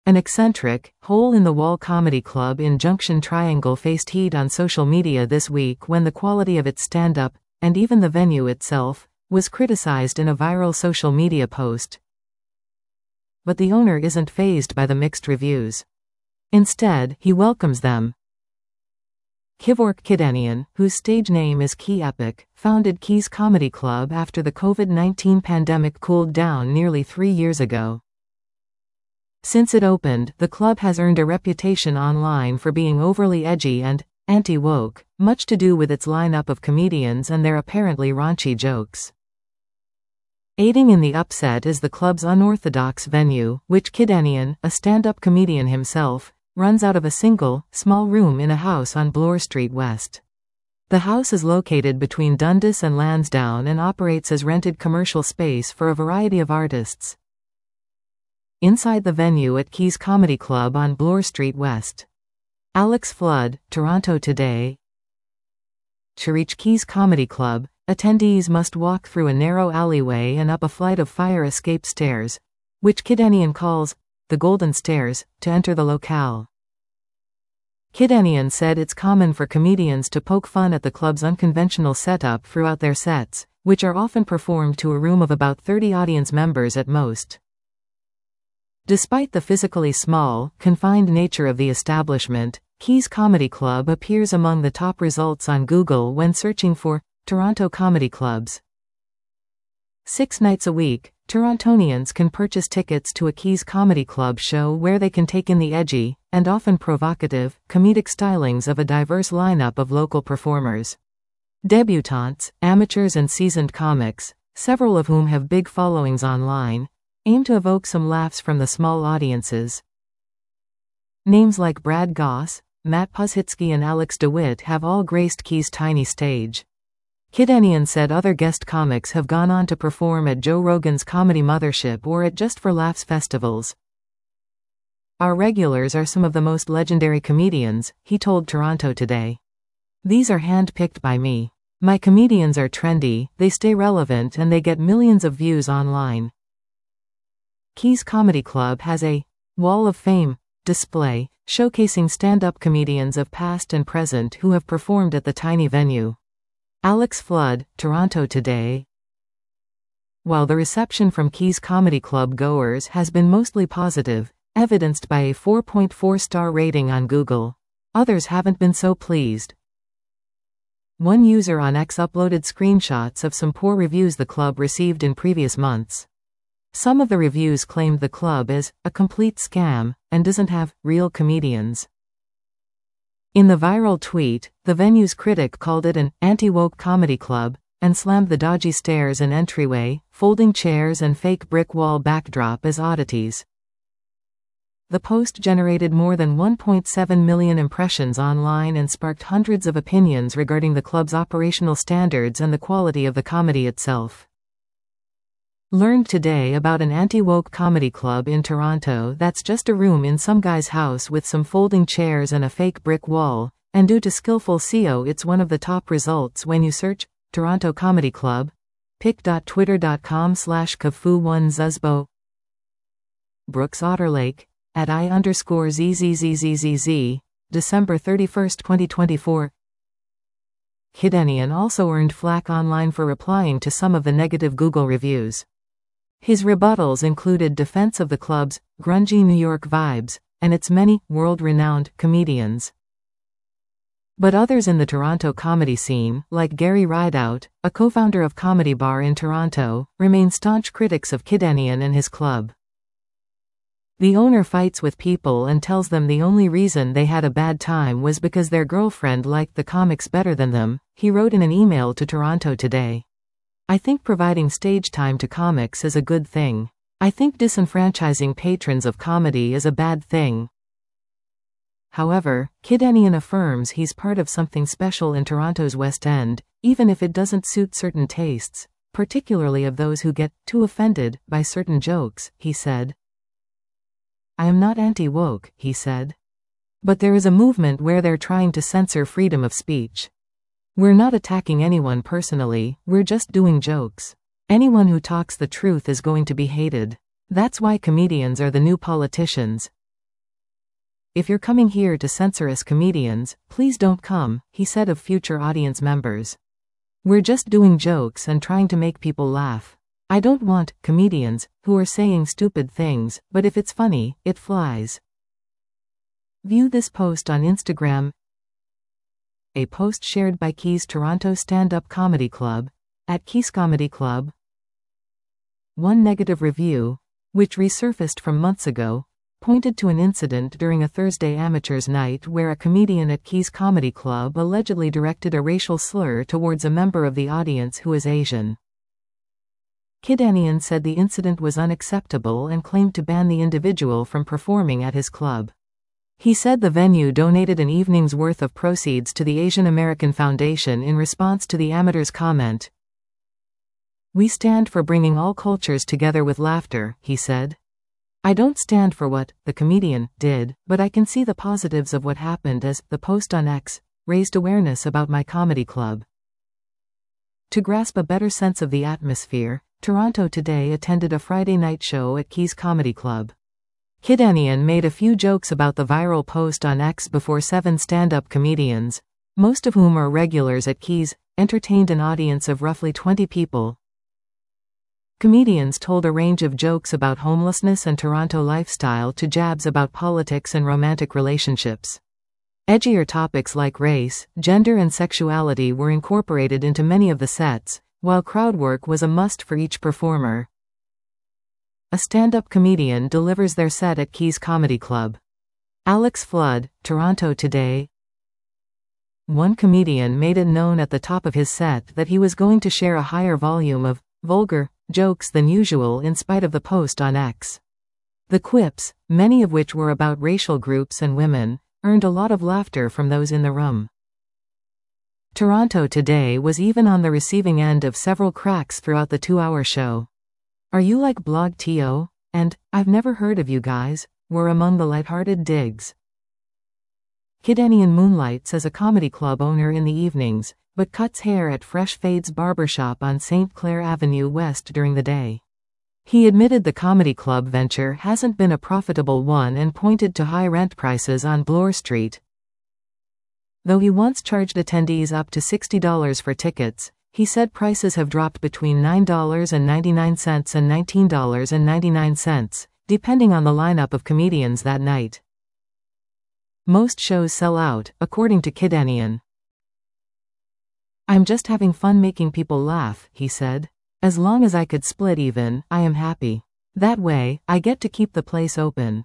An eccentric, hole-in-the-wall comedy club in Junction Triangle faced heat on social media this week when the quality of its stand-up, and even the venue itself, was criticized in a viral social media post. But the owner isn't fazed by the mixed reviews. Instead, he welcomes them. Kevork Kidanian, whose stage name is Key Epic, founded Key's Comedy Club after the COVID-19 pandemic cooled down nearly 3 years ago. Since it opened, the club has earned a reputation online for being overly edgy and anti-woke, much to do with its lineup of comedians and their apparently raunchy jokes. Aiding in the upset is the club's unorthodox venue, which Kidanian, a stand-up comedian himself, runs out of a single, small room in a house on Bloor Street West. The house is located between Dundas and Lansdowne and operates as rented commercial space for a variety of artists. Inside the venue at Key's Comedy Club on Bloor Street West. Alex Flood, Toronto Today. To reach Key's Comedy Club, attendees must walk through a narrow alleyway and up a flight of fire escape stairs, which Kidanian calls the Golden Stairs, to enter the locale. Kidanian said it's common for comedians to poke fun at the club's unconventional setup throughout their sets, which are often performed to a room of about 30 audience members at most. Despite the physically small, confined nature of the establishment, Key's Comedy Club appears among the top results on Google when searching for Toronto comedy clubs. 6 nights a week, Torontonians can purchase tickets to a Key's Comedy Club show where they can take in the edgy, and often provocative, comedic stylings of a diverse lineup of local performers. Debutantes, amateurs and seasoned comics, several of whom have big followings online, aim to evoke some laughs from the small audiences. Names like Brad Goss, Matt Puzhitsky and Alex DeWitt have all graced Key's tiny stage. Kidanian said other guest comics have gone on to perform at Joe Rogan's Comedy Mothership or at Just for Laughs festivals. Our regulars are some of the most legendary comedians, he told Toronto Today. These are hand-picked by me. My comedians are trendy, they stay relevant and they get millions of views online. Key's Comedy Club has a Wall of Fame display, showcasing stand-up comedians of past and present who have performed at the tiny venue. Alex Flood, Toronto Today. While the reception from Key's Comedy Club goers has been mostly positive, evidenced by a 4.4-star rating on Google, others haven't been so pleased. One user on X uploaded screenshots of some poor reviews the club received in previous months. Some of the reviews claimed the club is a complete scam and doesn't have real comedians. In the viral tweet, the venue's critic called it an anti-woke comedy club and slammed the dodgy stairs and entryway, folding chairs and fake brick wall backdrop as oddities. The post generated more than 1.7 million impressions online and sparked hundreds of opinions regarding the club's operational standards and the quality of the comedy itself. Learned today about an anti-woke comedy club in Toronto that's just a room in some guy's house with some folding chairs and a fake brick wall, and due to skillful SEO it's one of the top results when you search Toronto Comedy Club. pic.twitter.com/kafu1zuzbo. Brooks Otterlake, at @I_ZZZZZZ, December 31, 2024. Kidanian also earned flack online for replying to some of the negative Google reviews. His rebuttals included defense of the club's grungy New York vibes and its many world-renowned comedians. But others in the Toronto comedy scene, like Gary Rideout, a co-founder of Comedy Bar in Toronto, remain staunch critics of Kidanian and his club. The owner fights with people and tells them the only reason they had a bad time was because their girlfriend liked the comics better than them, he wrote in an email to Toronto Today. I think providing stage time to comics is a good thing. I think disenfranchising patrons of comedy is a bad thing. However, Kidanian affirms he's part of something special in Toronto's West End, even if it doesn't suit certain tastes, particularly of those who get too offended by certain jokes, he said. I am not anti-woke, he said. But there is a movement where they're trying to censor freedom of speech. We're not attacking anyone personally, we're just doing jokes. Anyone who talks the truth is going to be hated. That's why comedians are the new politicians. "If you're coming here to censor us comedians, please don't come," he said of future audience members. "We're just doing jokes and trying to make people laugh. I don't want comedians who are saying stupid things, but if it's funny, it flies." View this post on Instagram. A post shared by Keys Toronto Stand-Up Comedy Club, at Keys Comedy Club. One negative review, which resurfaced from months ago, pointed to an incident during a Thursday Amateurs Night where a comedian at Keys Comedy Club allegedly directed a racial slur towards a member of the audience who is Asian. Kidanian said the incident was unacceptable and claimed to ban the individual from performing at his club. He said the venue donated an evening's worth of proceeds to the Asian American Foundation in response to the amateur's comment. "We stand for bringing all cultures together with laughter," he said. "I don't stand for what the comedian did, but I can see the positives of what happened as the post on X raised awareness about my comedy club." To grasp a better sense of the atmosphere, Toronto Today attended a Friday night show at Keys Comedy Club. Kidanian made a few jokes about the viral post on X before 7 stand-up comedians, most of whom are regulars at Keys, entertained an audience of roughly 20 people. Comedians told a range of jokes about homelessness and Toronto lifestyle to jabs about politics and romantic relationships. Edgier topics like race, gender and sexuality were incorporated into many of the sets, while crowd work was a must for each performer. A stand-up comedian delivers their set at Keys Comedy Club. Alex Flood, Toronto Today. One comedian made it known at the top of his set that he was going to share a higher volume of vulgar jokes than usual in spite of the post on X. The quips, many of which were about racial groups and women, earned a lot of laughter from those in the room. Toronto Today was even on the receiving end of several cracks throughout the 2-hour show. "Are you like Blog TO?" and "I've never heard of you guys," were among the lighthearted digs. Kidanian moonlights as a comedy club owner in the evenings, but cuts hair at Fresh Fades Barbershop on St. Clair Avenue West during the day. He admitted the comedy club venture hasn't been a profitable one and pointed to high rent prices on Bloor Street. Though he once charged attendees up to $60 for tickets, he said prices have dropped between $9.99 and $19.99, depending on the lineup of comedians that night. Most shows sell out, according to Kidanian. "I'm just having fun making people laugh," he said. "As long as I could split even, I am happy. That way, I get to keep the place open."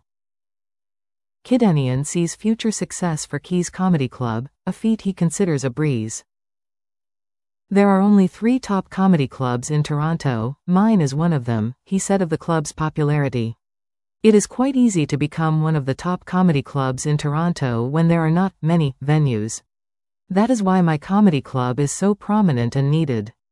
Kidanian sees future success for Keys Comedy Club, a feat he considers a breeze. "There are only 3 top comedy clubs in Toronto, mine is one of them," he said of the club's popularity. "It is quite easy to become one of the top comedy clubs in Toronto when there are not many venues. That is why my comedy club is so prominent and needed."